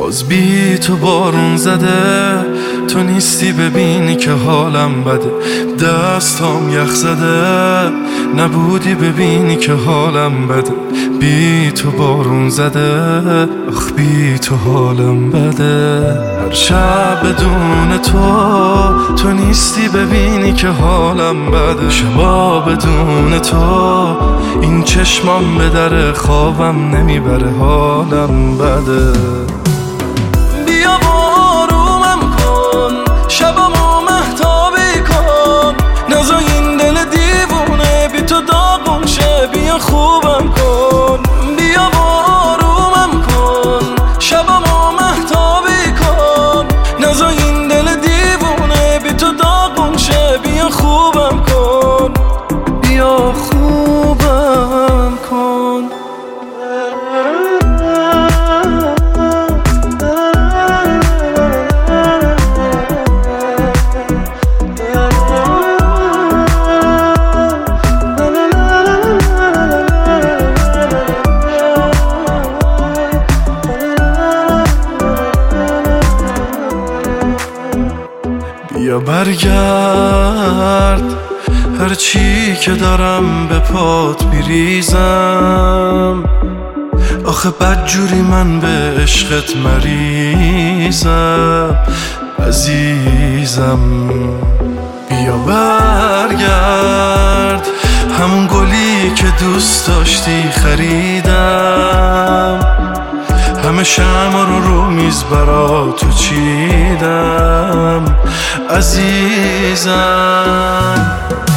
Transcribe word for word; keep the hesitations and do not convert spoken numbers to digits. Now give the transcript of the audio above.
باز بی تو بارون زده، تو نیستی ببینی که حالم بده. دستام یخ زده، نبودی ببینی که حالم بده. بی تو بارون زده، آخ بی تو حالم بده. هر شب بدون تو، تو نیستی ببینی که حالم بده. شبا بدون تو، این چشمام به در خوابم نمیبره، حالم بده. بیا آرومم کن، شبامو مهتابی کن، نزا این دل دیوونه بی تو داغون شه. بیا خوبم کن، بیا آرومم کن، شبامو مهتابی کن، نزا این دل دیوونه بی تو داغون شه. بیا خوبم کن، بیا خوبم کن. بیا برگرد، هر چی که دارم به پات میریزم. آخه بدجوری من به عشقت مریضم عزیزم. بیا برگرد، همون گلی که دوست داشتی خریدم. همه شمع رو رو میز برا تو چیدم عزیزم.